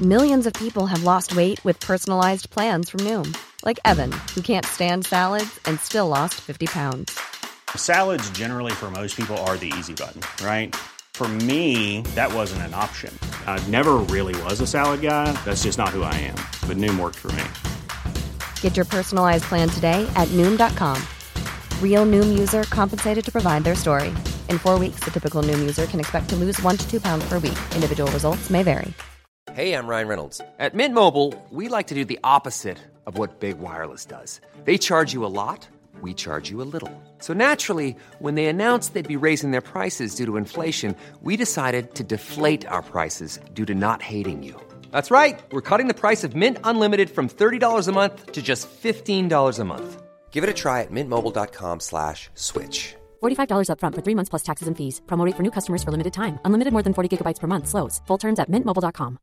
Millions of people have lost weight with personalized plans from Noom. Like Evan, who can't stand salads and still lost 50 pounds. Salads generally for most people are the easy button, right? For me, that wasn't an option. I never really was a salad guy. That's just not who I am. But Noom worked for me. Get your personalized plan today at Noom.com. Real Noom user compensated to provide their story. In 4 weeks, the typical Noom user can expect to lose 1 to 2 pounds per week. Individual results may vary. Hey, I'm Ryan Reynolds. At Mint Mobile, we like to do the opposite of what Big Wireless does. They charge you a lot, we charge you a little. So naturally, when they announced they'd be raising their prices due to inflation, we decided to deflate our prices due to not hating you. That's right. We're cutting the price of Mint Unlimited from $30 a month to just $15 a month. Give it a try at mintmobile.com/switch. $45 up front for 3 months plus taxes and fees. Promo rate for new customers for limited time. Unlimited more than 40 gigabytes per month. Slows full terms at mintmobile.com.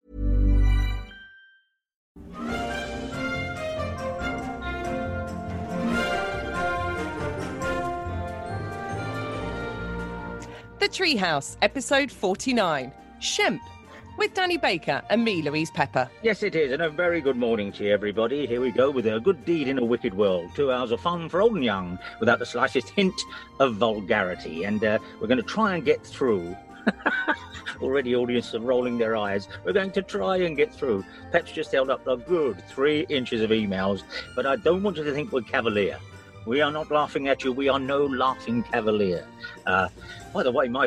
The Treehouse, episode 49, Shemp, with Danny Baker and me, Louise Pepper. Yes, it is, and a very good morning to you, everybody. Here we go with a good deed in a wicked world. 2 hours of fun for old and young, without the slightest hint of vulgarity. And we're going to try and get through. Already audience are rolling their eyes. We're going to try and get through. Pep's just held up a good 3 inches of emails, but I don't want you to think we're cavalier. We are not laughing at you. We are no laughing cavalier. By the way, my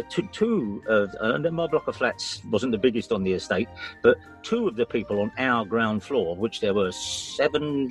my block of flats wasn't the biggest on the estate, but 2 of the people on our ground floor, of which there were 7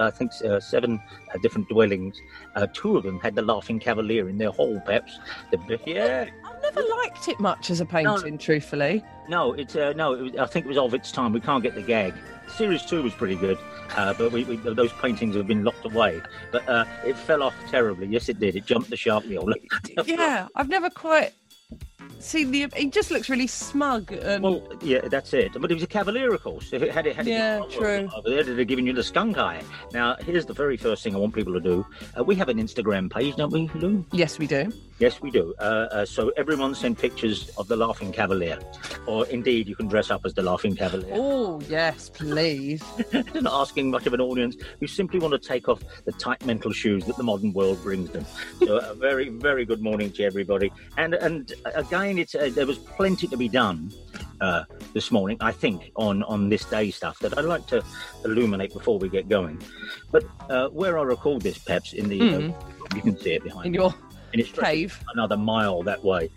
different dwellings, 2 of them had the Laughing Cavalier in their hall, Peps. Yeah. I've never liked it much as a painting, truthfully. No, I think it was of its time. We can't get the gag. Series 2 was pretty good, but we those paintings have been locked away. But it fell off terribly. Yes, it did. It jumped the shark, the old lady. Yeah, I've never quite seen the... It just looks really smug. Well, yeah, that's it. But it was a cavalier, of course. If it had yeah, true. Over there, they'd have given you the skunk eye. Now, here's the very first thing I want people to do. We have an Instagram page, don't we, Lou? Yes, we do. Yes, we do. So everyone send pictures of the Laughing Cavalier. Or indeed, you can dress up as the Laughing Cavalier. Oh, yes, please. They're not asking much of an audience who simply want to take off the tight mental shoes that the modern world brings them. So a very, very good morning to everybody. And again, there was plenty to be done this morning, I think, on this day stuff that I'd like to illuminate before we get going. But where I record this, Peps, in the you can see it behind me. In its cave, another mile that way.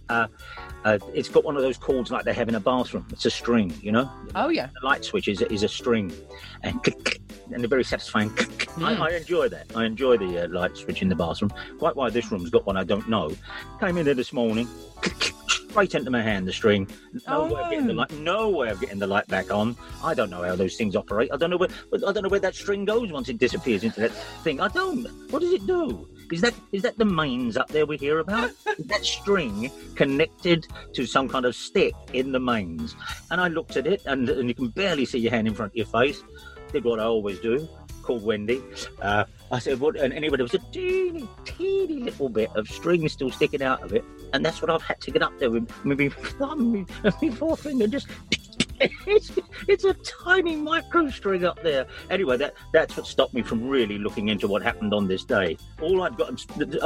It's got one of those cords like they have in a bathroom. It's a string, you know. Oh yeah. The light switch is a string, and they're very satisfying. I enjoy that. I enjoy the light switch in the bathroom. Quite why this room's got one, I don't know. Came in there this morning. Straight into my hand, the string. No way of getting the light back on. I don't know how those things operate. I don't know where that string goes once it disappears into that thing. I don't. What does it do? Is that the mains up there we hear about? Is that string connected to some kind of stick in the mains? And I looked at it, and you can barely see your hand in front of your face. Did what I always do. Called Wendy. I said, what? And anyway, there was a teeny little bit of string still sticking out of it, and that's what I've had to get up there with my thumb and my forefinger. Just it's a tiny micro string up there. Anyway, that's what stopped me from really looking into what happened on this day. All I've got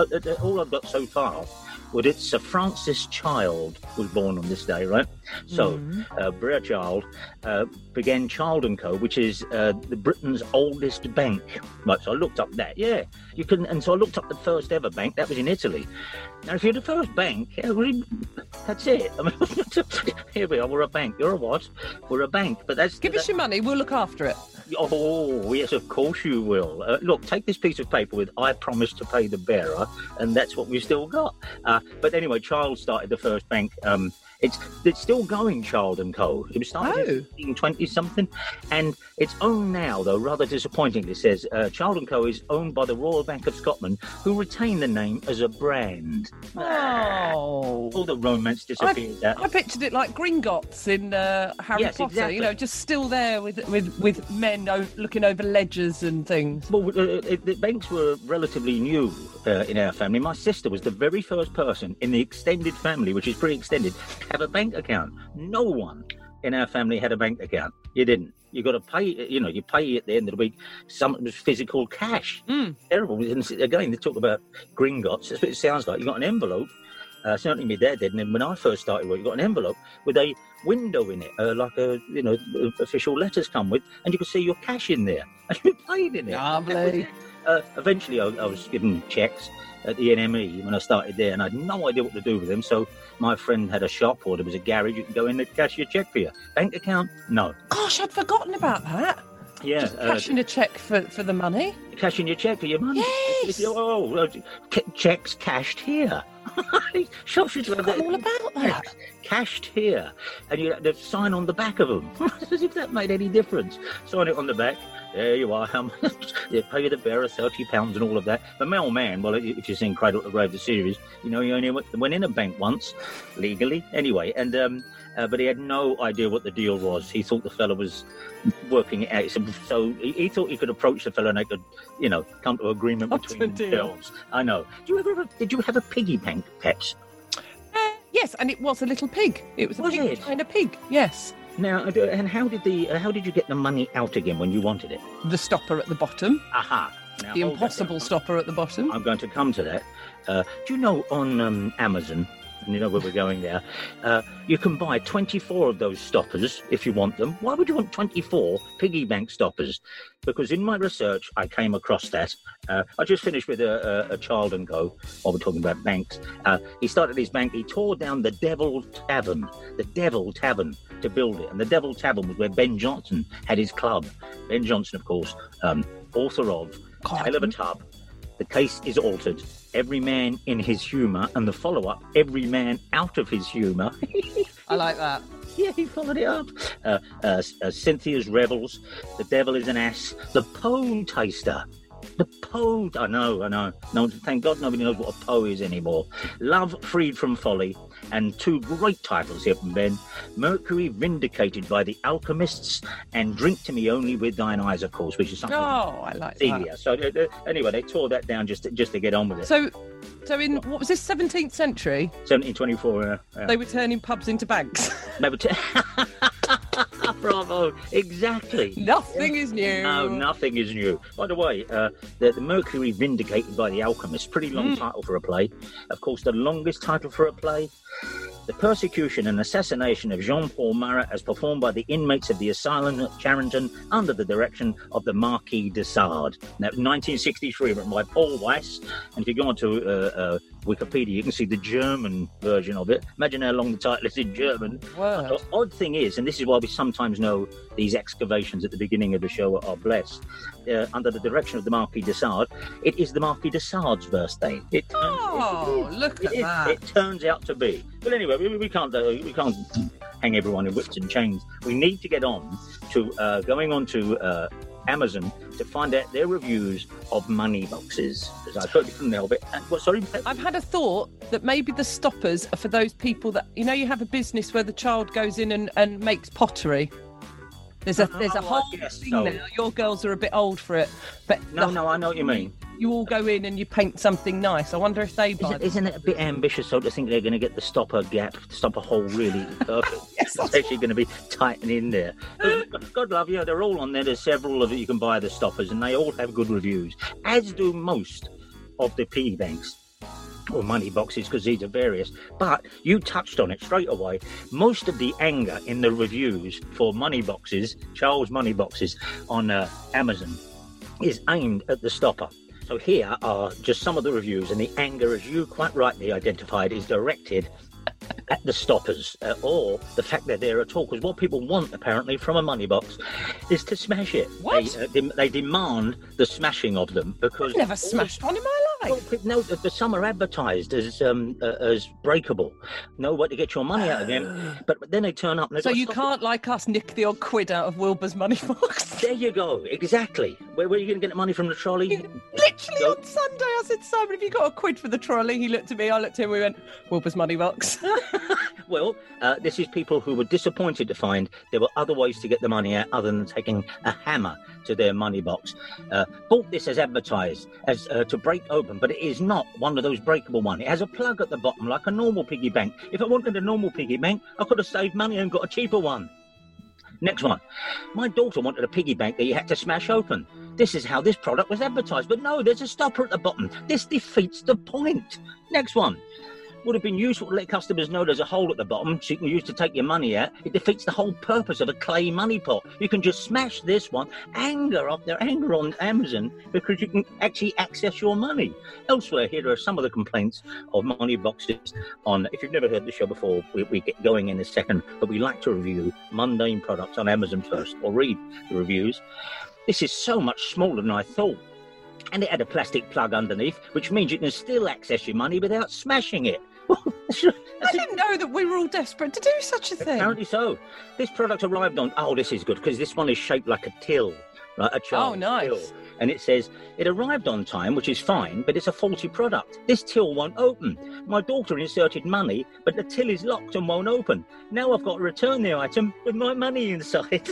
so far. Well, it's Sir Francis Child was born on this day, right? So, Brer Child began Child & Co., which is the Britain's oldest bank. Right, so I looked up that. Yeah, you can, and so I looked up the first ever bank. That was in Italy. Now, if you're the first bank, that's it. I mean, here we are. We're a bank. You're a what? We're a bank. But give us your money. We'll look after it. Oh, yes, of course you will. Look, take this piece of paper with "I promise to pay the bearer," and that's what we've still got. But anyway, Child started the first bank. It's still going, Child & Co. It was started in 1920-something, and it's owned now, though, rather disappointingly, it says, Child & Co. is owned by the Royal Bank of Scotland, who retain the name as a brand. Oh. All the romance disappeared. I pictured it like Gringotts in Harry Potter, exactly. You know, just still there with men looking over ledgers and things. Well, the banks were relatively new in our family. My sister was the very first person in the extended family, which is pretty extended, to have a bank account. No one in our family had a bank account. You didn't. You got to pay. You pay at the end of the week. Something was physical cash. Terrible. And again, they talk about Gringotts. That's what it sounds like. You got an envelope. Certainly my dad did. And when I first started work, you got an envelope with a window in it, like official letters come with, and you could see your cash in there. And you paid in it. Lovely. Eventually, I was given cheques at the NME when I started there, and I had no idea what to do with them. So my friend had a shop, or there was a garage. You can go in and cash your cheque for you. Bank account? No. Gosh, I'd forgotten about that. Yeah. Just cashing a cheque for the money. Cashing your cheque for your money. Yes. Cheques cashed here. Shops used to have that. All about that. Checks cashed here, and you had to sign on the back of them. As if that made any difference. Sign it on the back. There you are. You pay the bearer £30 and all of that. But my old man, well, if you've seen Cradle to Grave, the series, he only went in a bank once, legally, anyway. And but he had no idea what the deal was. He thought the fella was working it out. So he thought he could approach the fella and they could, come to agreement between themselves. I know. Did you have a piggy bank, Pets? Yes, and it was a little pig. It was a pig behind a pig. Yes. Now, and how did you get the money out again when you wanted it? The stopper at the bottom. Aha. Now, the impossible stopper at the bottom. I'm going to come to that. Do you know on Amazon, and you know where we're going there, you can buy 24 of those stoppers if you want them. Why would you want 24 piggy bank stoppers? Because in my research, I came across that. I just finished with a Child and Go while we're talking about banks. He started his bank. He tore down the Devil Tavern to build it. And the Devil Tavern was where Ben Jonson had his club. Ben Jonson, of course, author of Tale of a Tub. The Case is Altered. Every Man in His Humour, and the follow-up, Every Man Out of His Humour. I like that. Yeah, he followed it up. Cynthia's Revels, The Devil is an Ass, The Poe Taster. The Poe, I know. No, thank God nobody knows what a Poe is anymore. Love Freed from Folly, and two great titles here from Ben, Mercury Vindicated by the Alchemists, and Drink to Me Only with Thine Eyes, of course, which is something. Oh, I like Celia. that. So anyway, they tore that down just to get on with it. So in, what was this, 17th century? 1724, They were turning pubs into banks. They were Bravo, exactly. Nothing is new. No, nothing is new. By the way, the Mercury Vindicated by the Alchemist, pretty long title for a play. Of course, the longest title for a play, The Persecution and Assassination of Jean-Paul Marat, as performed by the inmates of the asylum at Charenton under the direction of the Marquis de Sade. Now, 1963, written by Paul Weiss. And if you go onto Wikipedia, you can see the German version of it. Imagine how long the title is in German. Wow. The odd thing is, and this is why we sometimes know these excavations at the beginning of the show are blessed, under the direction of the Marquis de Sade, it is the Marquis de Sade's birthday. Look at that. It turns out to be. But anyway, we can't hang everyone in whips and chains. We need to get on to going on to Amazon to find out their reviews of money boxes, because I totally couldn't help it. Sorry, I've had a thought that maybe the stoppers are for those people that, you have a business where the child goes in and makes pottery. There's a whole thing so. now. Your girls are a bit old for it, but No, I know what you mean. You all go in and you paint something nice. I wonder if they buy. Isn't it a bit ambitious, so to think they're going to get the stopper hole really perfect? Yes, it's actually going to be tightened in there. God love you, they're all on there. There's several of it you can buy the stoppers, and they all have good reviews, as do most of the piggy banks or money boxes, because these are various. But you touched on it straight away. Most of the anger in the reviews for money boxes, Charles money boxes on Amazon, is aimed at the stopper. So here are just some of the reviews, and the anger, as you quite rightly identified, is directed at the stoppers, or the fact that they're at all. Because what people want, apparently, from a money box is to smash it. What? They demand the smashing of them, because I've never smashed one in my life. Well, no, but some are advertised as breakable. No way to get your money out of them. But then they turn up. And So you can't, like us, nick the odd quid out of Wilbur's money box. There you go. Exactly. Where are you going to get the money from, the trolley? Literally on Sunday, I said, Simon, have you got a quid for the trolley? He looked at me, I looked at him, we went, Wilbur's money box. Well, this is people who were disappointed to find there were other ways to get the money out other than taking a hammer to their money box. Bought this as advertised, as to break open, but it is not one of those breakable ones. It has a plug at the bottom like a normal piggy bank. If I wanted a normal piggy bank, I could have saved money and got a cheaper one. Next one. My daughter wanted a piggy bank that you had to smash open. This is how this product was advertised. But no, there's a stopper at the bottom. This defeats the point. Next one. Would have been useful to let customers know there's a hole at the bottom so you can use to take your money out. It defeats the whole purpose of a clay money pot. You can just smash this one, anger on Amazon, because you can actually access your money. Elsewhere, here are some of the complaints of money boxes on, if you've never heard the show before, we get going in a second, but we like to review mundane products on Amazon first, or read the reviews. This is so much smaller than I thought. And it had a plastic plug underneath, which means you can still access your money without smashing it. I didn't know that we were all desperate to do such a thing. Apparently so. This product arrived on... Oh, this is good, because this one is shaped like a till, right? A child's nice. till. And it says, it arrived on time, which is fine, but it's a faulty product. This till won't open. My daughter inserted money, but the till is locked and won't open. Now I've got to return the item with my money inside.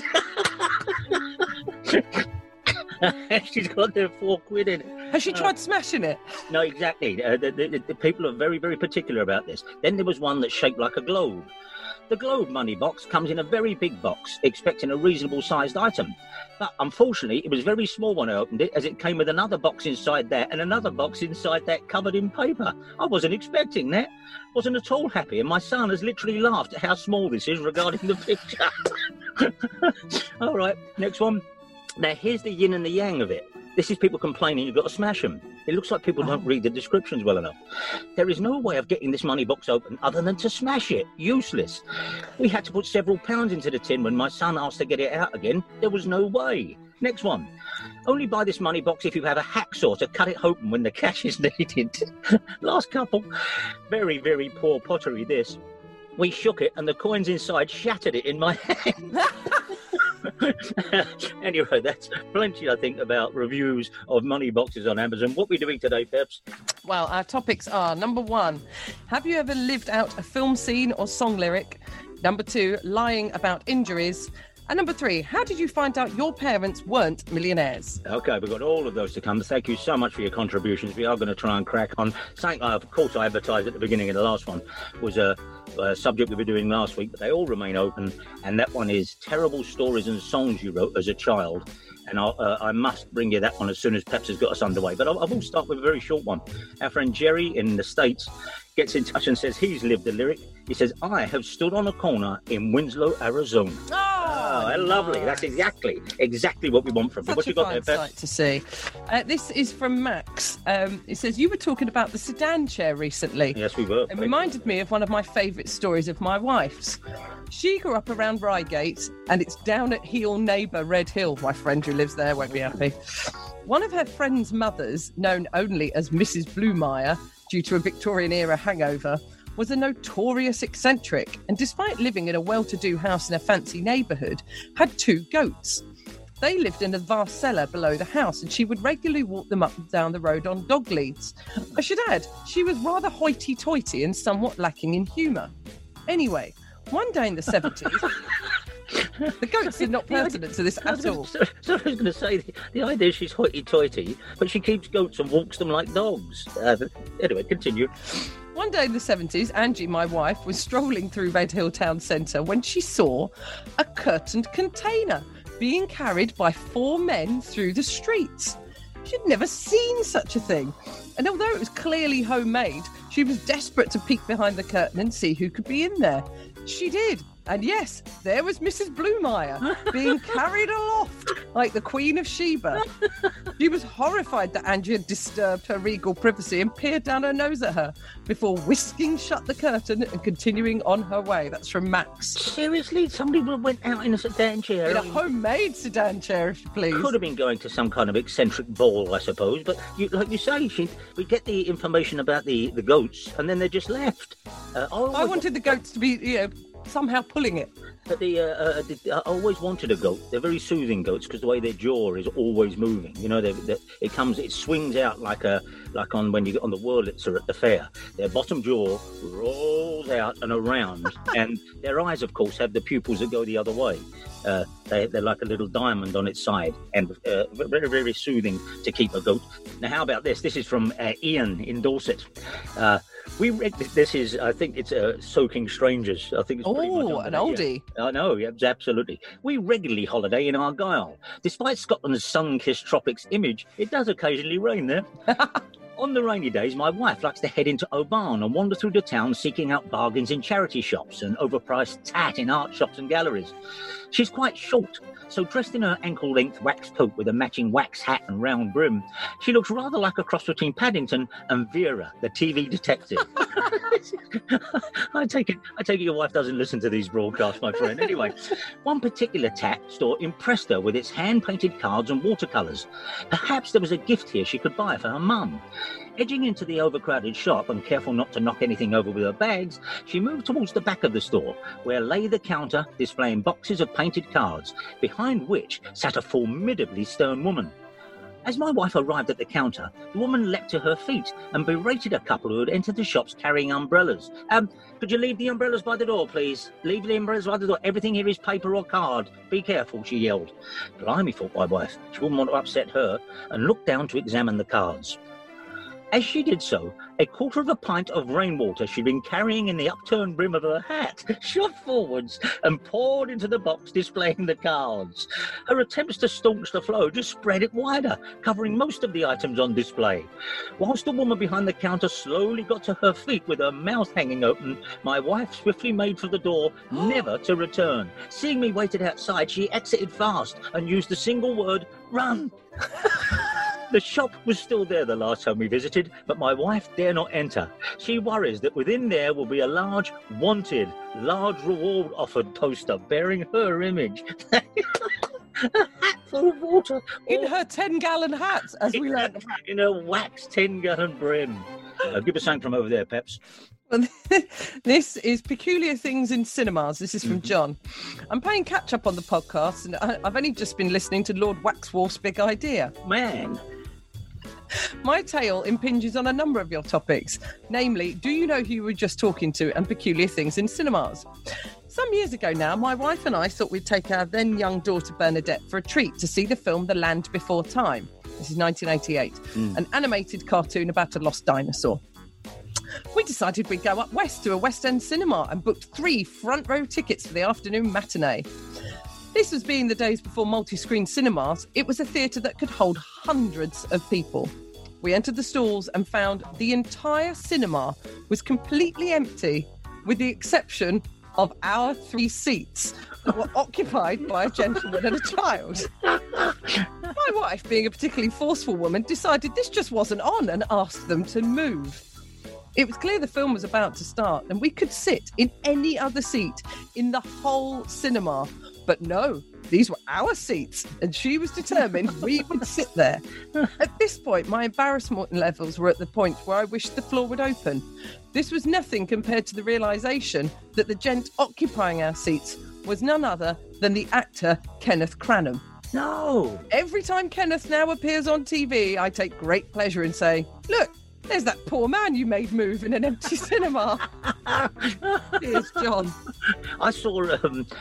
She's got their £4 in it. Has she tried smashing it? No, exactly. The people are very, very particular about this. Then there was one that's shaped like a globe. The globe money box comes in a very big box, expecting a reasonable sized item. But unfortunately, it was very small when I opened it, as it came with another box inside that and another box inside that covered in paper. I wasn't expecting that. Wasn't at all happy, and my son has literally laughed at how small this is regarding the picture. All right, next one. Now, here's the yin and the yang of it. This is people complaining you've got to smash them. It looks like people don't read the descriptions well enough. There is no way of getting this money box open other than to smash it. Useless. We had to put several pounds into the tin when my son asked to get it out again. There was no way. Next one. Only buy this money box if you have a hacksaw to cut it open when the cash is needed. Last couple. Very, very poor pottery, this. We shook it and the coins inside shattered it in my hand. Anyway, that's plenty, I think, about reviews of money boxes on Amazon. What are we doing today, Peps? Well, our topics are, number 1, have you ever lived out a film scene or song lyric? Number 2, lying about injuries. And number 3, how did you find out your parents weren't millionaires? Okay, we've got all of those to come. Thank you so much for your contributions. We are going to try and crack on. Something, of course, I advertised at the beginning of the last one was a subject we were doing last week, but they all remain open. And that one is terrible stories and songs you wrote as a child. And I must bring you that one as soon as Peps has got us underway. But I will start with a very short one. Our friend Jerry in the States gets in touch and says he's lived a lyric. He says, I have stood on a corner in Winslow, Arizona. Oh, lovely. That's exactly what we want from you. What you got there, Pep? Sight to see. This is from Max. It says, you were talking about the sedan chair recently. Yes, we were. It reminded me of one of my favourite stories of my wife's. She grew up around Reigate, and it's down at heel neighbour Red Hill. My friend who lives there won't be happy. One of her friend's mothers, known only as Mrs. Blumeyer, due to a Victorian-era hangover, was a notorious eccentric, and despite living in a well-to-do house in a fancy neighbourhood, had 2 goats. They lived in a vast cellar below the house, and she would regularly walk them up and down the road on dog leads. I should add, she was rather hoity-toity and somewhat lacking in humour. Anyway, one day in the 70s... The goats are not pertinent to this at all. So I was going to say, the idea is she's hoity-toity, but she keeps goats and walks them like dogs. Anyway, continue. One day in the 70s, Angie, my wife, was strolling through Red Hill town centre when she saw a curtained container being carried by 4 men through the streets. She'd never seen such a thing. And although it was clearly homemade, she was desperate to peek behind the curtain and see who could be in there. She did. And yes, there was Mrs. Blumeyer being carried aloft like the Queen of Sheba. She was horrified that Angie had disturbed her regal privacy and peered down her nose at her before whisking shut the curtain and continuing on her way. That's from Max. Seriously? Somebody went out in a sedan chair? In a homemade sedan chair, if you please. Could have been going to some kind of eccentric ball, I suppose. But like you say, we get the information about the goats and then they're just left. I wanted the goats to be, somehow pulling it. But I always wanted a goat. They're very soothing goats because the way their jaw is always moving. It swings out like on when you get on the Wurlitzer at the fair. Their bottom jaw rolls out and around, and their eyes, of course, have the pupils that go the other way. They're like a little diamond on its side, and very, very soothing to keep a goat. Now, how about this? This is from Ian in Dorset. This is, I think it's Soaking Strangers. I think it's pretty much Oh, under an that, oldie. Yeah. I know, yeah, absolutely. We regularly holiday in Argyll. Despite Scotland's sun-kissed tropics image, it does occasionally rain there. On the rainy days, my wife likes to head into Oban and wander through the town seeking out bargains in charity shops and overpriced tat in art shops and galleries. She's quite short, so dressed in her ankle-length wax coat with a matching wax hat and round brim, she looks rather like a cross between Paddington and Vera, the TV detective. I take it your wife doesn't listen to these broadcasts, my friend. Anyway, one particular tat store impressed her with its hand-painted cards and watercolours. Perhaps there was a gift here she could buy for her mum. Edging into the overcrowded shop and careful not to knock anything over with her bags, she moved towards the back of the store, where lay the counter displaying boxes of painted cards, behind which sat a formidably stern woman. As my wife arrived at the counter, the woman leapt to her feet and berated a couple who had entered the shops carrying umbrellas. Could you leave the umbrellas by the door, please? Leave the umbrellas by the door. Everything here is paper or card. Be careful, she yelled. Blimey, thought my wife. She wouldn't want to upset her, and looked down to examine the cards. As she did so, a quarter of a pint of rainwater she'd been carrying in the upturned brim of her hat shot forwards and poured into the box displaying the cards. Her attempts to staunch the flow just spread it wider, covering most of the items on display. Whilst the woman behind the counter slowly got to her feet with her mouth hanging open, my wife swiftly made for the door, never to return. Seeing me waited outside, she exited fast and used the single word, "Run!" The shop was still there the last time we visited, but my wife dare not enter. She worries that within there will be a large "wanted," large reward offered poster bearing her image. A hat full of water. In her 10-gallon hat, as we learned. In a wax 10-gallon brim. Give us something from over there, Peps. Well, this is Peculiar Things in Cinemas. This is from John. I'm playing catch up on the podcast, and I've only just been listening to Lord Waxworth's Big Idea. Man. My tale impinges on a number of your topics, namely, do you know who you were just talking to, and peculiar things in cinemas. Some years ago now, my wife and I thought we'd take our then young daughter Bernadette for a treat to see the film The Land Before Time. This is 1988, an animated cartoon about a lost dinosaur. We decided we'd go up west to a West End cinema and booked 3 front row tickets for the afternoon matinee. This was being the days before multi-screen cinemas. It was a theatre that could hold hundreds of people. We entered the stalls and found the entire cinema was completely empty, with the exception of our 3 seats that were occupied by a gentleman and a child. My wife, being a particularly forceful woman, decided this just wasn't on and asked them to move. It was clear the film was about to start and we could sit in any other seat in the whole cinema. But no, these were our seats and she was determined we would sit there. At this point, my embarrassment levels were at the point where I wished the floor would open. This was nothing compared to the realisation that the gent occupying our seats was none other than the actor Kenneth Cranham. No! Every time Kenneth now appears on TV, I take great pleasure in saying, look, there's that poor man you made move in an empty cinema. Here's John. I saw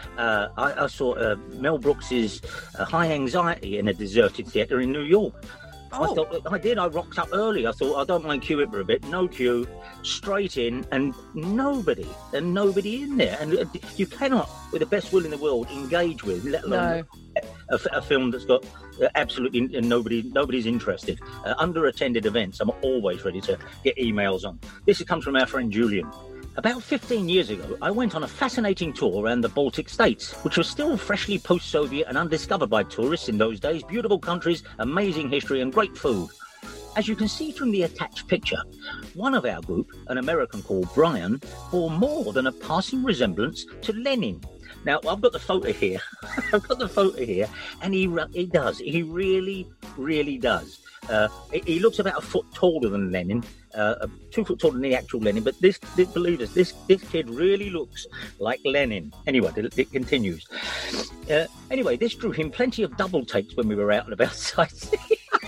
Mel Brooks's High Anxiety in a deserted theatre in New York. Oh. I rocked up early. I thought, I don't mind queuing for a bit. No queue, straight in, and nobody in there. And you cannot, with the best will in the world, engage with, let alone a film that's got absolutely nobody's interested. Under-attended events, I'm always ready to get emails on. This comes from our friend Julian. About 15 years ago, I went on a fascinating tour around the Baltic states, which was still freshly post-Soviet and undiscovered by tourists in those days. Beautiful countries, amazing history and great food. As you can see from the attached picture, one of our group, an American called Brian, bore more than a passing resemblance to Lenin. Now, I've got the photo here. And he does. He really, really does. He looks about a foot taller than Lenin, 2 foot taller than the actual Lenin, but believe us, this kid really looks like Lenin. Anyway, it continues. Anyway, this drew him plenty of double takes when we were out and about sightseeing.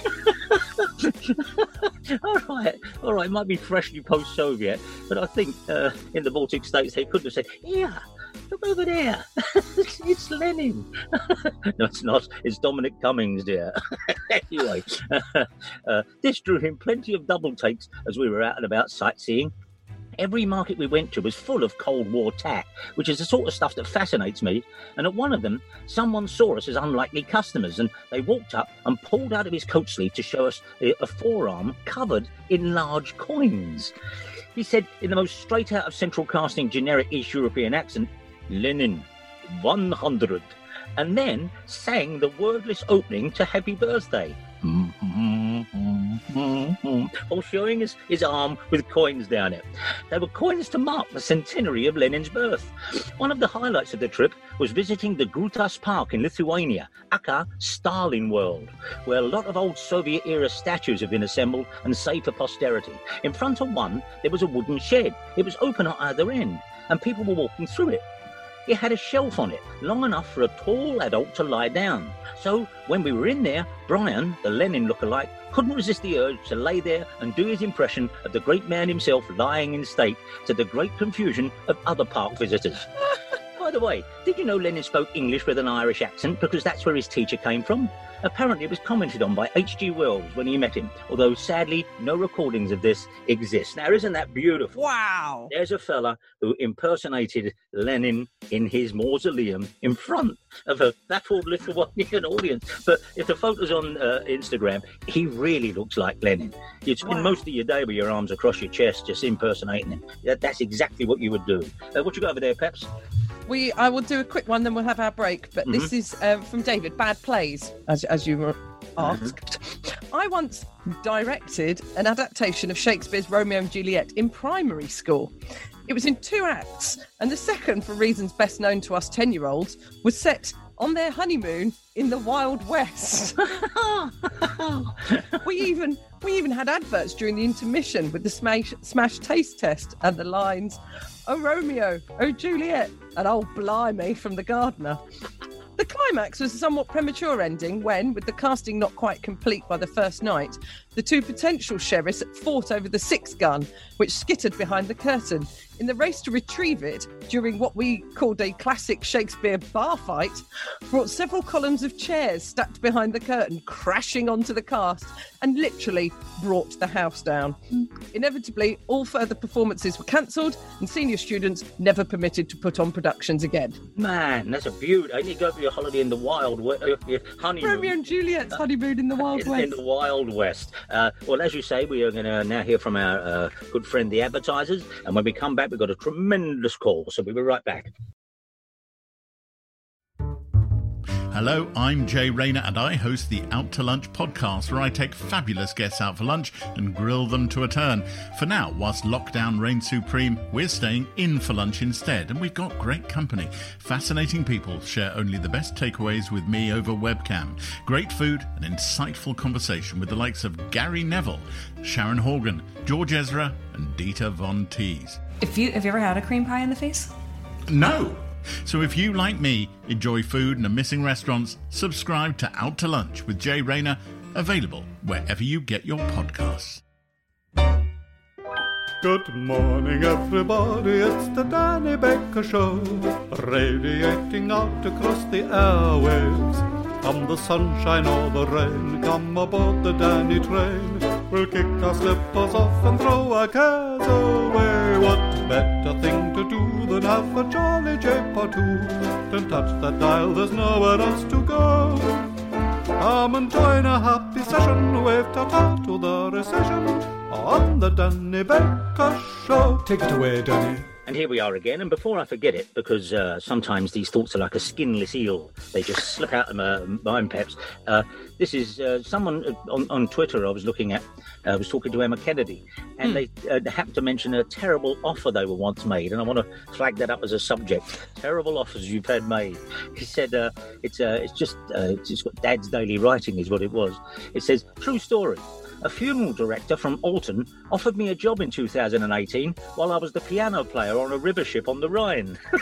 All right, it might be freshly post-Soviet, but I think in the Baltic states they could have said, yeah, look over there, it's Lenin. No, it's not, it's Dominic Cummings, dear. Anyway, this drew him plenty of double takes as we were out and about sightseeing. Every market we went to was full of Cold War tat, which is the sort of stuff that fascinates me. And at one of them, someone saw us as unlikely customers, and they walked up and pulled out of his coat sleeve to show us a forearm covered in large coins. He said, in the most straight out of Central Casting generic East European accent, "Lenin, 100, and then sang the wordless opening to Happy Birthday. While showing us his arm with coins down it. They were coins to mark the centenary of Lenin's birth. One of the highlights of the trip was visiting the Grutas Park in Lithuania, aka Stalin World, where a lot of old Soviet-era statues have been assembled and saved for posterity. In front of one, there was a wooden shed. It was open at either end, and people were walking through it. It had a shelf on it, long enough for a tall adult to lie down. So when we were in there, Brian, the Lenin lookalike, couldn't resist the urge to lay there and do his impression of the great man himself lying in state, to the great confusion of other park visitors. By the way, did you know Lenin spoke English with an Irish accent because that's where his teacher came from? Apparently it was commented on by H.G. Wells when he met him, although sadly no recordings of this exist. Now, isn't that beautiful? Wow. There's a fella who impersonated Lenin in his mausoleum in front of a baffled Lithuanian audience. But if the photo's on Instagram, he really looks like Lenin. You'd spend most of your day with your arms across your chest just impersonating him. That's exactly what you would do. What you got over there, Peps? I will do a quick one, then we'll have our break. But this is from David, Bad Plays, as you were asked. I once directed an adaptation of Shakespeare's Romeo and Juliet in primary school. It was in 2 acts, and the second, for reasons best known to us 10-year-olds, was set on their honeymoon in the Wild West. We even had adverts during the intermission with the smash taste test and the lines, "Oh Romeo, oh Juliet," and "Oh blimey" from The Gardener. The climax was a somewhat premature ending when, with the casting not quite complete by the first night, the 2 potential sheriffs fought over the 6 gun, which skittered behind the curtain. In the race to retrieve it, during what we called a classic Shakespeare bar fight, brought several columns of chairs stacked behind the curtain crashing onto the cast and literally brought the house down. Inevitably, all further performances were cancelled and senior students never permitted to put on productions again. Man, that's a beauty. I need to go for your holiday in the Wild West, your honeymoon. Romeo and Juliet's honeymoon in the Wild West. In the Wild West. Well, as you say, we are going to now hear from our good friend, the advertisers. And when we come back, we've got a tremendous call. So we'll be right back. Hello, I'm Jay Rayner and I host the Out to Lunch podcast, where I take fabulous guests out for lunch and grill them to a turn. For now, whilst lockdown reigns supreme, we're staying in for lunch instead, and we've got great company. Fascinating people share only the best takeaways with me over webcam. Great food and insightful conversation with the likes of Gary Neville, Sharon Horgan, George Ezra and Dieter Von Teese. Have you ever had a cream pie in the face? No! So if you, like me, enjoy food and are missing restaurants, subscribe to Out to Lunch with Jay Rayner, available wherever you get your podcasts. Good morning, everybody, it's the Danny Baker Show, radiating out across the airwaves. Come the sunshine or the rain, come aboard the Danny train. We'll kick our slippers off and throw our cares away. What better thing to do than have a jolly jape or two? Don't touch that dial, there's nowhere else to go. Come and join a happy session, wave ta-ta to the recession on the Danny Baker Show. Take it away, Danny. And here we are again, and before I forget it, because sometimes these thoughts are like a skinless eel, they just slip out of my mind, Peps. This is someone on Twitter I was looking at, was talking to Emma Kennedy, and they happened to mention a terrible offer they were once made, and I want to flag that up as a subject. Terrible offers you've had made. He said it's got Dad's Daily Writing is what it was. It says, true story. A funeral director from Alton offered me a job in 2018 while I was the piano player on a river ship on the Rhine.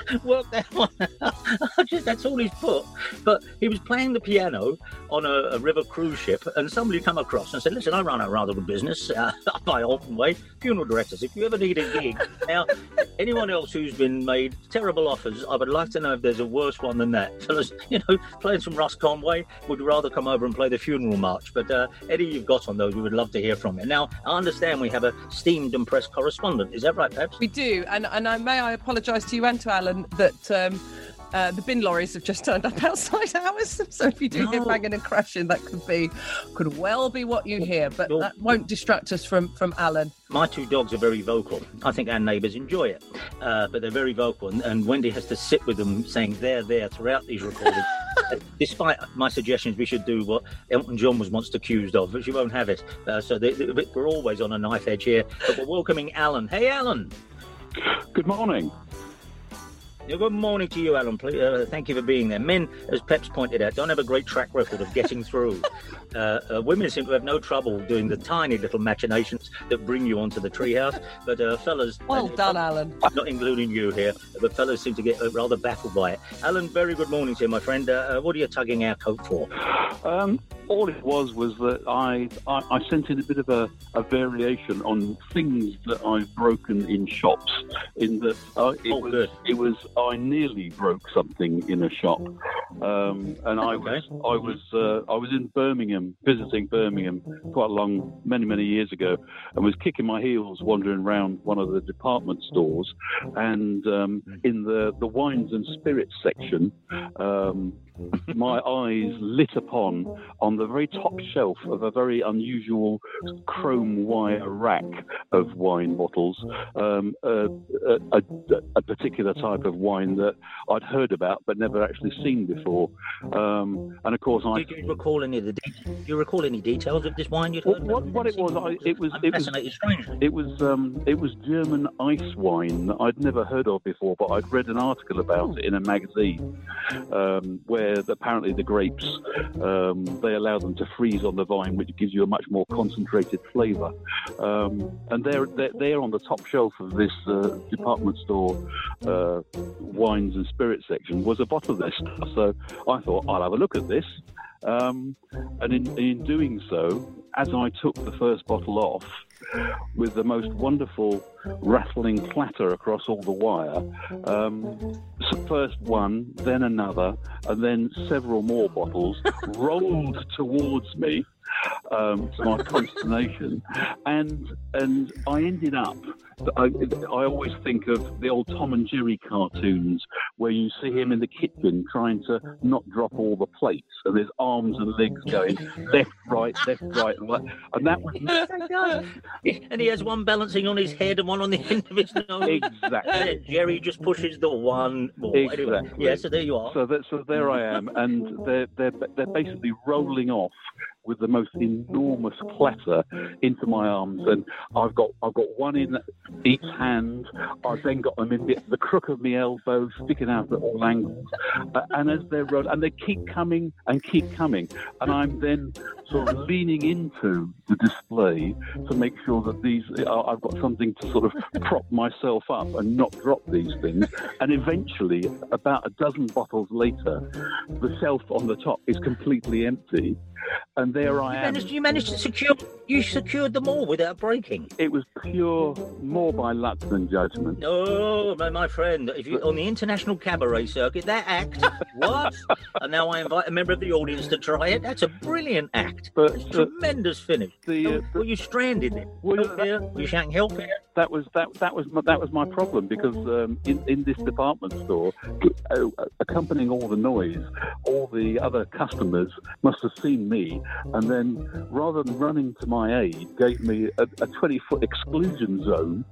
worked out. That's all he's put. But he was playing the piano on a river cruise ship, and somebody come across and said, "Listen, I run a rather good business up by Alton Way, funeral directors. If you ever need a gig, now anyone else who's been made terrible offers, I would like to know if there's a worse one than that. Fellas, playing some Russ Conway, would rather come over and play the funeral march. But Eddie, you've got on those. We would love to hear from you. Now, I understand we have a steamed and press correspondent. Is that right, Peps? We do, and may I apologise to you and to Alan that the bin lorries have just turned up outside ours. So if you do hear banging and crashing, that could well be what you hear, but that won't distract us from Alan. My two dogs are very vocal. I think our neighbours enjoy it, but they're very vocal, and Wendy has to sit with them saying they're there throughout these recordings. Despite my suggestions, we should do what Elton John was once accused of, but she won't have it. So we're always on a knife edge here. But we're welcoming Alan. Hey, Alan. Good morning. Yeah, good morning to you, Alan. Please, thank you for being there. Men, as Peps pointed out, don't have a great track record of getting through. Women seem to have no trouble doing the tiny little machinations that bring you onto the treehouse. But fellas... Well done, Alan. Not including you here, but fellas seem to get rather baffled by it. Alan, very good morning to you, my friend. What are you tugging our coat for? All it was that I sent in a bit of a variation on things that I've broken in shops. In that I nearly broke something in a shop, and I was in Birmingham, visiting Birmingham many years ago, and was kicking my heels wandering around one of the department stores, and in the wines and spirits section, my eyes lit upon, on the very top shelf of a very unusual chrome wire rack of wine bottles, a particular type of wine that I'd heard about but never actually seen before. And of course, Do you recall any details of this wine you'd heard about? What it was? Fascinated strangely. It was German ice wine that I'd never heard of before, but I'd read an article about it in a magazine, where apparently the grapes, they allow them to freeze on the vine, which gives you a much more concentrated flavour. And they're on the top shelf of this department store wines and spirits section was a bottle of this. So I thought, I'll have a look at this. And in doing so, as I took the first bottle off, with the most wonderful rattling clatter across all the wire, first one, then another, and then several more bottles rolled towards me, to my consternation, and I ended up. I always think of the old Tom and Jerry cartoons where you see him in the kitchen trying to not drop all the plates, and there's arms and legs going left, right, and that was. And he has one balancing on his head and one on the end of his nose. Exactly. And Jerry just pushes the one more. Exactly. Anyway, yeah, so there you are. So there I am, and they're basically rolling off with the most enormous clatter into my arms, and I've got one in each hand. I've then got them in the crook of my elbow, sticking out at all angles, and as they're rolling, and they keep coming, and I'm then sort of leaning into the display to make sure that I've got something to sort of prop myself up and not drop these things. And eventually, about a dozen bottles later, the shelf on the top is completely empty. And there I am. You managed to secured them all without breaking. It was pure more by luck than judgment. Oh, my friend, if you on the international cabaret circuit, that act, what? And now I invite a member of the audience to try it. That's a brilliant act. But it's a tremendous finish. Were you stranded then? Were you shouting help here? That was my problem, because in this department store, accompanying all the noise, all the other customers must have seen me, and then rather than running to my aid, gave me a 20-foot exclusion zone.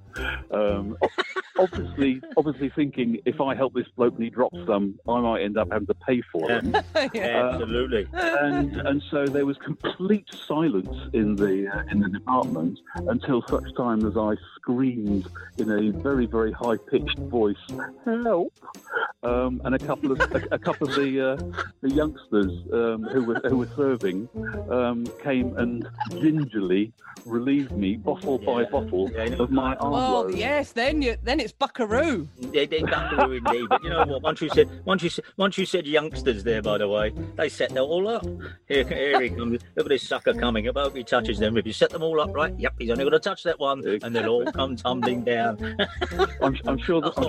Obviously thinking if I help this bloke and he drops some, I might end up having to pay for them. Absolutely. And so there was complete silence in the department until such time as I screamed in a very, very high pitched voice, "Help!" And a couple of the youngsters who were serving came and gingerly relieved me, bottle by bottle, of my arm. Oh yes, then it's Buckaroo. They Buckaroo indeed. But you know what? Once you said youngsters there, by the way, they set them all up. Here he comes. Look at this sucker coming. I hope he touches them. If you set them all up right, yep, he's only going to touch that one, and they'll all come tumbling down. I'm sure the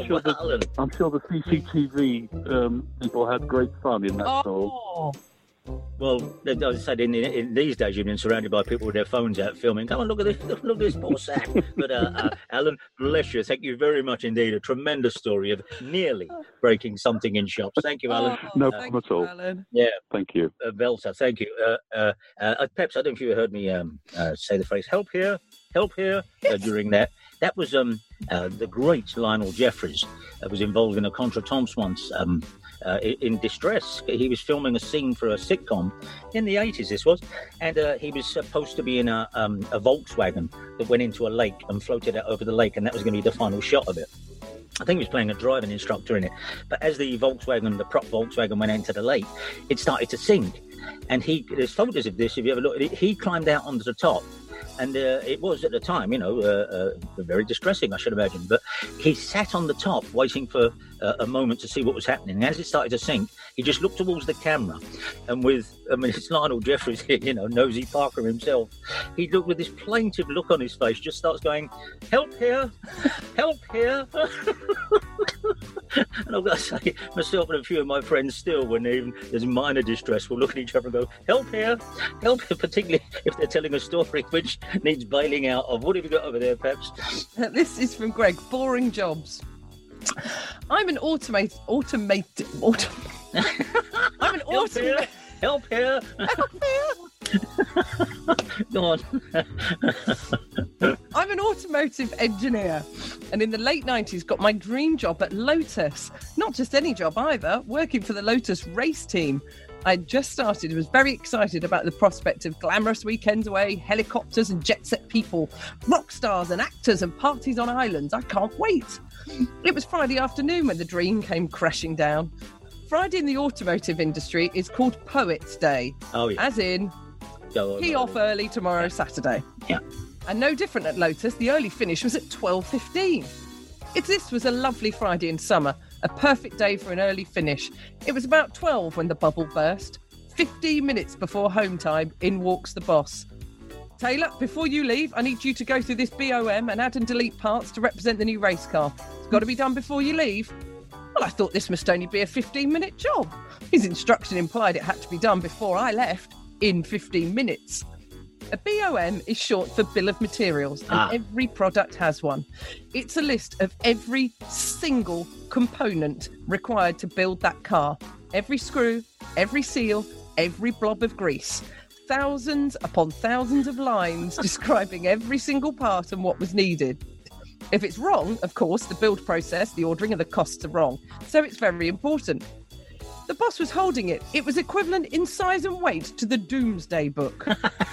CCTV people had great fun in that song. Well, as I said, in these days, you've been surrounded by people with their phones out filming. Come on, look at this! Look at this poor sack. But Alan, bless you. Thank you very much indeed. A tremendous story of nearly breaking something in shops. Thank you, Alan. No problem at all. Alan. Yeah, thank you, Velsa. Thank you, Peps. I don't know if you heard me say the phrase "help here, help here" during that. That was the great Lionel Jeffries was involved in a contretemps once. In distress. He was filming a scene for a sitcom in the 80s, this was, and he was supposed to be in a Volkswagen that went into a lake and floated out over the lake, and that was going to be the final shot of it. I think he was playing a driving instructor in it. But as the prop Volkswagen went into the lake, it started to sink. And there's photos of this, if you ever look at it, he climbed out onto the top. And it was at the time, very distressing, I should imagine. But he sat on the top waiting for a moment to see what was happening. And as it started to sink, he just looked towards the camera. And it's Lionel Jeffries, Nosy Parker himself. He looked with this plaintive look on his face, just starts going, "Help here, help here." And I've got to say, myself and a few of my friends still, when there's minor distress, will look at each other and go, "Help here, help here," particularly if they're telling a story which needs bailing out of. What have you got over there, Peps? This is from Greg. Boring jobs. I'm an automated. I'm an automated. Help here. Help here. Go on. I'm an automotive engineer, and in the late 90s got my dream job at Lotus. Not just any job either, working for the Lotus race team. I just started, was very excited about the prospect of glamorous weekends away, helicopters and jet set people, rock stars and actors and parties on islands. I can't wait. It was Friday afternoon when the dream came crashing down. Friday in the automotive industry is called Poets' Day. Oh, yeah. As in, he off early tomorrow, Saturday. Yeah. And no different at Lotus, the early finish was at 12:15. This was a lovely Friday in summer, a perfect day for an early finish. It was about 12 when the bubble burst. 15 minutes before home time, in walks the boss. "Taylor, before you leave, I need you to go through this BOM and add and delete parts to represent the new race car. It's got to be done before you leave." Well, I thought this must only be a 15-minute job. His instruction implied it had to be done before I left, in 15 minutes. A BOM is short for Bill of Materials, and every product has one. It's a list of every single component required to build that car. Every screw, every seal, every blob of grease. Thousands upon thousands of lines describing every single part and what was needed. If it's wrong, of course, the build process, the ordering and the costs are wrong. So it's very important. The boss was holding it. It was equivalent in size and weight to the Doomsday Book.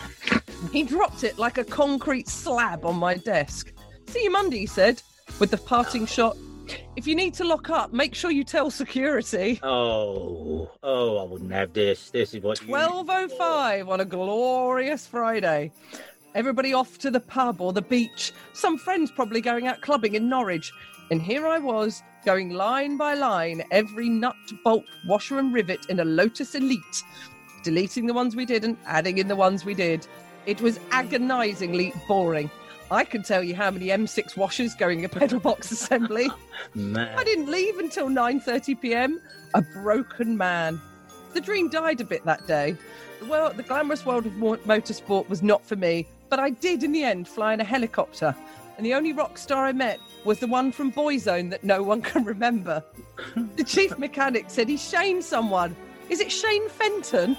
He dropped it like a concrete slab on my desk. "See you Monday," he said, with the parting shot. "If you need to lock up, make sure you tell security." Oh, I wouldn't have this. This is what 12:05 on a glorious Friday. Everybody off to the pub or the beach. Some friends probably going out clubbing in Norwich. And here I was, going line by line, every nut, bolt, washer and rivet in a Lotus Elite, deleting the ones we didn't, adding in the ones we did. It was agonisingly boring. I can tell you how many M6 washers going in a pedal box assembly. Man. I didn't leave until 9:30 p.m. A broken man. The dream died a bit that day. The glamorous world of motorsport was not for me, but I did in the end fly in a helicopter. And the only rock star I met was the one from Boyzone that no one can remember. The chief mechanic said he's Shane someone. Is it Shane Fenton?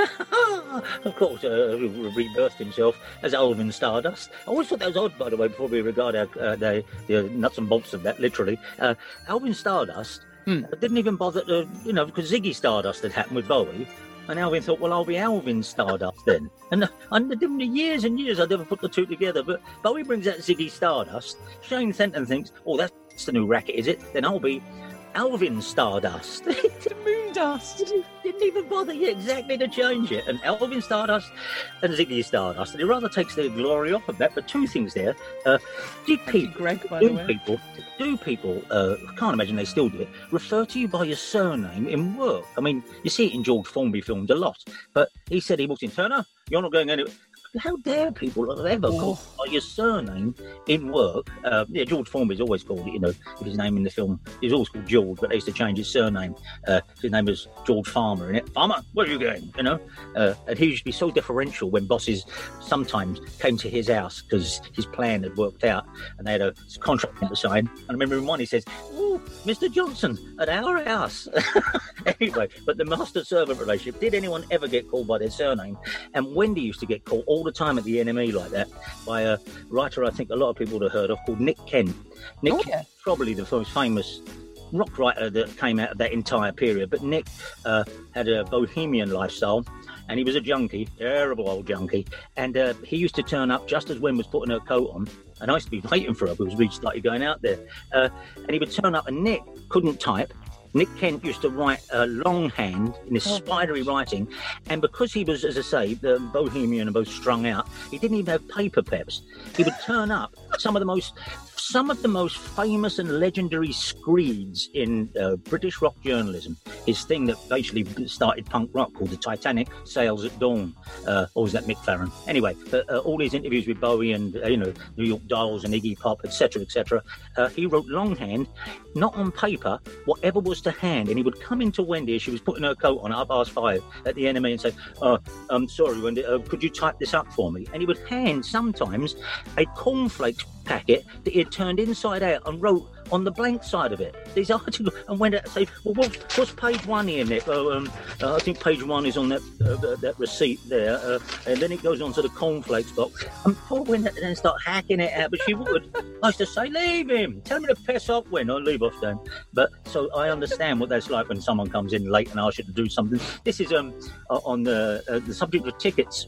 Of course, rebirthed himself as Alvin Stardust. I always thought that was odd, by the way, before we regard the nuts and bolts of that, literally. Alvin Stardust didn't even bother to, because Ziggy Stardust had happened with Bowie. And Alvin thought, well, I'll be Alvin Stardust then. And years and years, I never put the two together. But Bowie brings out Ziggy Stardust. Shane Fenton thinks, oh, that's the new racket, is it? Then I'll be Alvin Stardust. The moon Stardust. Didn't even bother exactly to change it. And Elvin Stardust and Ziggy Stardust. And it rather takes the glory off of that. But two things there. Do people, I can't imagine they still do it, refer to you by your surname in work? I mean, you see it in George Formby films a lot. But he said he walked in, Turner, you're not going anywhere. How dare people ever call by your surname in work? George Formby's always called it, if his name in the film, he's always called George, but they used to change his surname. His name was George Farmer in it. Farmer, where are you going? And he used to be so deferential when bosses sometimes came to his house because his plan had worked out and they had a contract to sign. And I remember in one he says, "Oh, Mr. Johnson, at our house." Anyway, but the master-servant relationship, did anyone ever get called by their surname? And Wendy used to get called all the time at the NME like that by a writer I think a lot of people would have heard of called Nick Kent. Nick Kent, probably the most famous rock writer that came out of that entire period. But Nick had a bohemian lifestyle and he was a junkie, terrible old junkie. And he used to turn up just as Wen was putting her coat on. And I used to be waiting for her because we started going out there. And he would turn up and Nick couldn't type. Nick Kent used to write longhand in this spidery writing, and because he was, as I say, the bohemian and both strung out, he didn't even have paper peps. He would turn up some of the most famous and legendary screeds in British rock journalism. His thing that basically started punk rock called The Titanic Sails at Dawn, or was that Mick Farren? Anyway, all his interviews with Bowie and New York Dolls and Iggy Pop, etc., etc. He wrote longhand, not on paper, whatever was to hand, and he would come into Wendy as she was putting her coat on at 5:30 at the NME and say, "I'm sorry, Wendy, could you type this up for me?" And he would hand sometimes a cornflakes packet that he had turned inside out and wrote on the blank side of it these articles, and went out and say, "Well, what's page 1 here, Nick?" I think page 1 is on that receipt there, and then it goes on to the cornflakes box. And poor Wen then start hacking it out, but she would. I used to say, "Leave him, tell him to piss off, Wen, or leave off then." But so I understand what that's like when someone comes in late and asks you to do something. This is on the subject of tickets.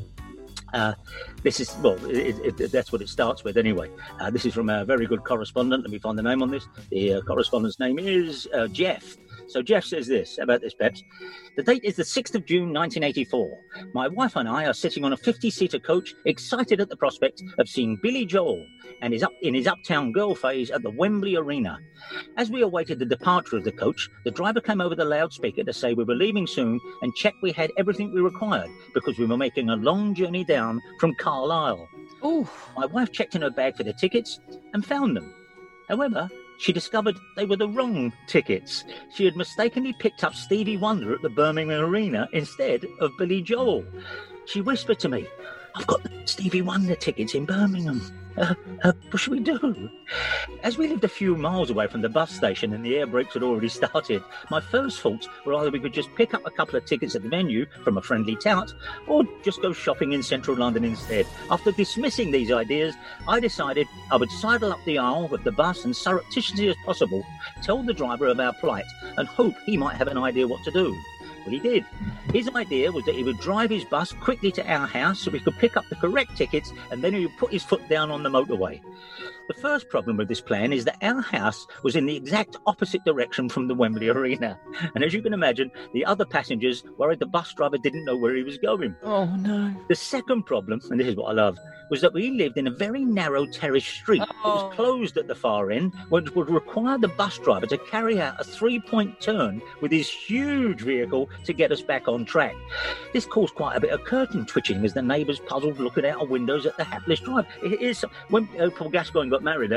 This is, that's what it starts with anyway. This is from a very good correspondent. Let me find the name on this. The correspondent's name is Jeff. So Jeff says this about this, Peps. The date is the 6th of June, 1984. My wife and I are sitting on a 50-seater coach, excited at the prospect of seeing Billy Joel and his Uptown Girl phase at the Wembley Arena. As we awaited the departure of the coach, the driver came over the loudspeaker to say we were leaving soon and check we had everything we required because we were making a long journey down from Carlisle. Ooh. My wife checked in her bag for the tickets and found them. However, she discovered they were the wrong tickets. She had mistakenly picked up Stevie Wonder at the Birmingham Arena instead of Billy Joel. She whispered to me, "I've got the Stevie Wonder tickets in Birmingham. What should we do?" As we lived a few miles away from the bus station and the air brakes had already started, my first thoughts were either we could just pick up a couple of tickets at the venue from a friendly tout or just go shopping in central London instead. After dismissing these ideas, I decided I would sidle up the aisle with the bus and surreptitiously as possible tell the driver of our plight and hope he might have an idea what to do. Well, he did. His idea was that he would drive his bus quickly to our house so we could pick up the correct tickets and then he would put his foot down on the motorway. The first problem with this plan is that our house was in the exact opposite direction from the Wembley Arena. And as you can imagine, the other passengers worried the bus driver didn't know where he was going. Oh, no. The second problem, and this is what I love, was that we lived in a very narrow terrace street that was closed at the far end, which would require the bus driver to carry out a 3-point turn with his huge vehicle to get us back on track. This caused quite a bit of curtain twitching as the neighbours puzzled looking out of windows at the hapless drive. It is when Paul Gascoigne got married,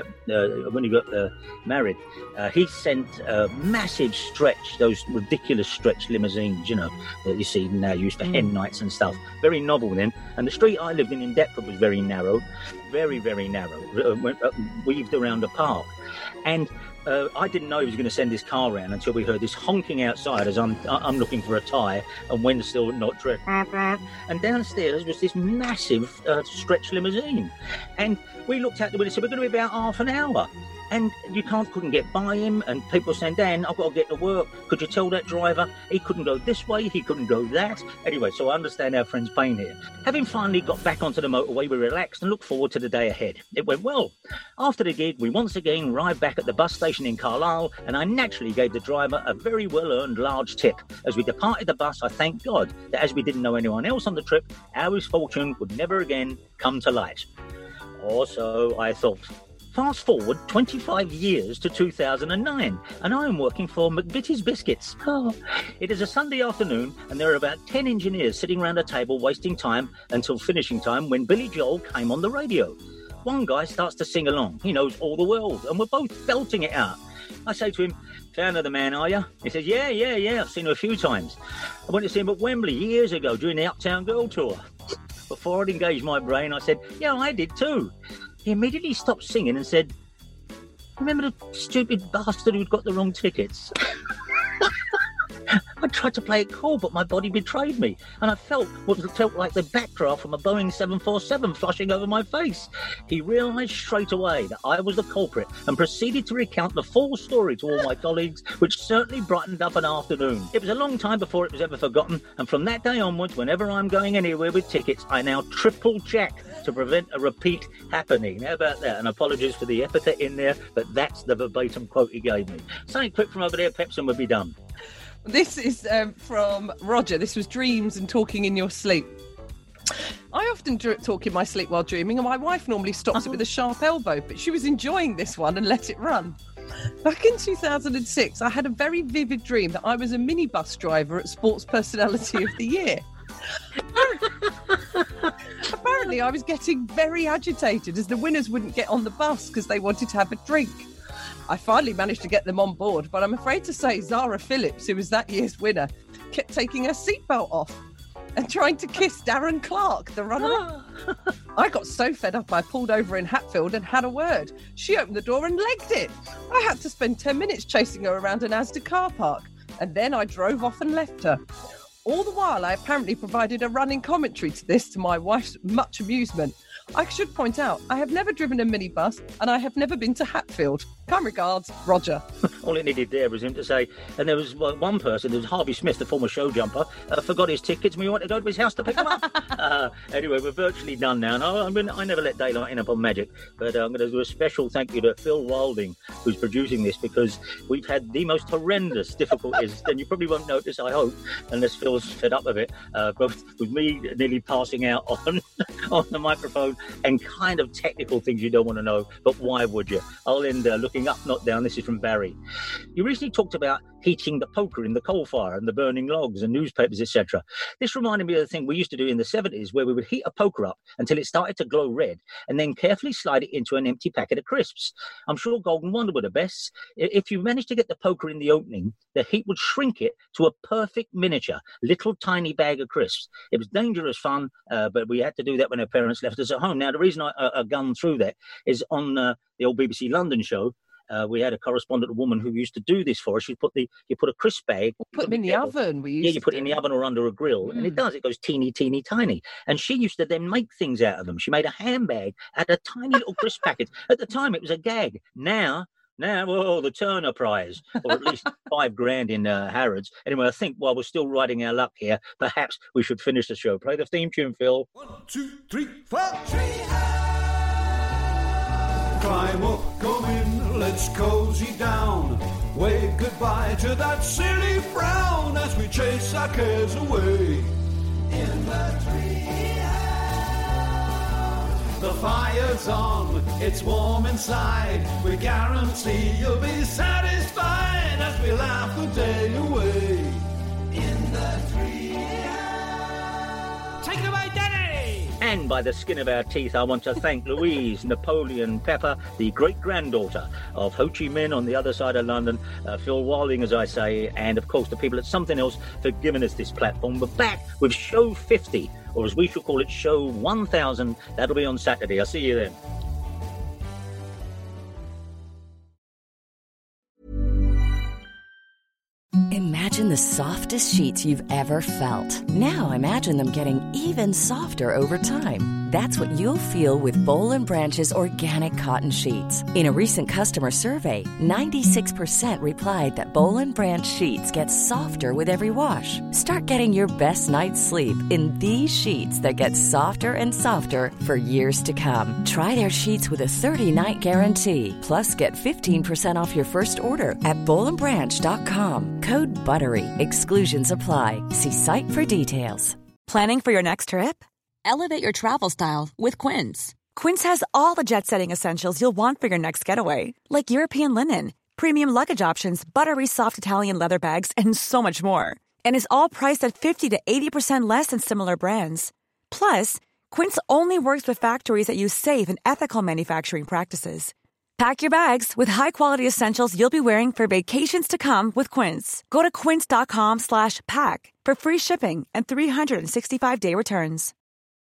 he sent a massive stretch, those ridiculous stretch limousines, that you see now used for hen nights and stuff. Very novel then. And the street I lived in Deptford was very narrow, very, very narrow, weaved around a park. And I didn't know he was going to send his car around until we heard this honking outside as I'm looking for a tie and Wen's still not dressed. And downstairs was this massive stretch limousine. And we looked out the window and said, "We're going to be about half an hour." And you couldn't get by him, and people saying, Dan, I've got to get to work. Could you tell that driver he couldn't go this way, he couldn't go that? Anyway, so I understand our friend's pain here. Having finally got back onto the motorway, we relaxed and looked forward to the day ahead. It went well. After the gig, we once again arrived back at the bus station in Carlisle, and I naturally gave the driver a very well-earned large tip. As we departed the bus, I thanked God that as we didn't know anyone else on the trip, our misfortune would never again come to light. Or so I thought. Fast forward 25 years to 2009, and I am working for McVitie's Biscuits. Oh. It is a Sunday afternoon, and there are about 10 engineers sitting around a table wasting time until finishing time when Billy Joel came on the radio. One guy starts to sing along. He knows all the world, and we're both belting it out. I say to him, fan of the man, are you? He says, yeah, I've seen him a few times. I went to see him at Wembley years ago during the Uptown Girl tour. Before I'd engaged my brain, I said, yeah, I did too. He immediately stopped singing and said, remember the stupid bastard who'd got the wrong tickets? I tried to play it cool, but my body betrayed me, and I felt what felt like the backdraft from a Boeing 747 flushing over my face. He realised straight away that I was the culprit and proceeded to recount the full story to all my colleagues, which certainly brightened up an afternoon. It was a long time before it was ever forgotten, and from that day onwards, whenever I'm going anywhere with tickets, I now triple check to prevent a repeat happening. How about that? And apologies for the epithet in there, but that's the verbatim quote he gave me. Something quick from over there, Peps, and we'll be done. This is from Roger. This was dreams and talking in your sleep. I often talk in my sleep while dreaming, and my wife normally stops it with a sharp elbow, but she was enjoying this one and let it run. Back in 2006, I had a very vivid dream that I was a minibus driver at Sports Personality of the Year. Apparently, I was getting very agitated as the winners wouldn't get on the bus because they wanted to have a drink. I finally managed to get them on board, but I'm afraid to say Zara Phillips, who was that year's winner, kept taking her seatbelt off and trying to kiss Darren Clark, the runner-up. I got so fed up I pulled over in Hatfield and had a word. She opened the door and legged it. I had to spend 10 minutes chasing her around an Asda car park, and then I drove off and left her. All the while, I apparently provided a running commentary to this to my wife's much amusement. I should point out, I have never driven a minibus and I have never been to Hatfield. Kind regards, Roger. All it needed there was him to say, and there was one person, there was Harvey Smith, the former show jumper, forgot his tickets and we wanted to go to his house to pick them up. Anyway, we're virtually done now. And I never let daylight in upon magic, but I'm going to do a special thank you to Phil Wilding, who's producing this, because we've had the most horrendous difficulties, and you probably won't notice, I hope, unless Phil's fed up of it, both with me nearly passing out on the microphone and kind of technical things you don't want to know, but why would you? I'll end looking up, not down. This is from Barry. You recently talked about heating the poker in the coal fire and the burning logs and newspapers, etc. This reminded me of the thing we used to do in the 70s, where we would heat a poker up until it started to glow red and then carefully slide it into an empty packet of crisps. I'm sure Golden Wonder were the best. If you managed to get the poker in the opening, the heat would shrink it to a perfect miniature, little tiny bag of crisps. It was dangerous fun, but we had to do that when our parents left us at home. Now, the reason I gone through that is on the old BBC London show, we had a correspondent, a woman who used to do this for us. You put a crisp bag. Put them in the oven. You put it in the oven or under a grill, and it goes teeny, teeny, tiny. And she used to then make things out of them. She made a handbag out of tiny little crisp packets. At the time, it was a gag. Now, well, the Turner Prize, or at least $5,000 in Harrods. Anyway, I think while we're still riding our luck here, perhaps we should finish the show. Play the theme tune, Phil. 1, 2, 3, 4. Climb up, come in, let's cozy down. Wave goodbye to that silly frown as we chase our cares away. In the treehouse. The fire's on, it's warm inside. We guarantee you'll be satisfied as we laugh the day away. In the treehouse. Take it away, Danny! And by the skin of our teeth, I want to thank Louise Napoleon Pepper, the great-granddaughter of Ho Chi Minh on the other side of London, Phil Wilding, as I say, and, of course, the people at Something Else for giving us this platform. We're back with Show 50, or as we should call it, Show 1000. That'll be on Saturday. I'll see you then. Imagine the softest sheets you've ever felt. Now imagine them getting even softer over time. That's what you'll feel with Boll & Branch's organic cotton sheets. In a recent customer survey, 96% replied that Boll & Branch sheets get softer with every wash. Start getting your best night's sleep in these sheets that get softer and softer for years to come. Try their sheets with a 30-night guarantee. Plus, get 15% off your first order at bollandbranch.com. Code BUTTERY. Exclusions apply. See site for details. Planning for your next trip? Elevate your travel style with Quince. Quince has all the jet-setting essentials you'll want for your next getaway, like European linen, premium luggage options, buttery soft Italian leather bags, and so much more. And is all priced at 50 to 80% less than similar brands. Plus, Quince only works with factories that use safe and ethical manufacturing practices. Pack your bags with high-quality essentials you'll be wearing for vacations to come with Quince. Go to quince.com/pack for free shipping and 365-day returns.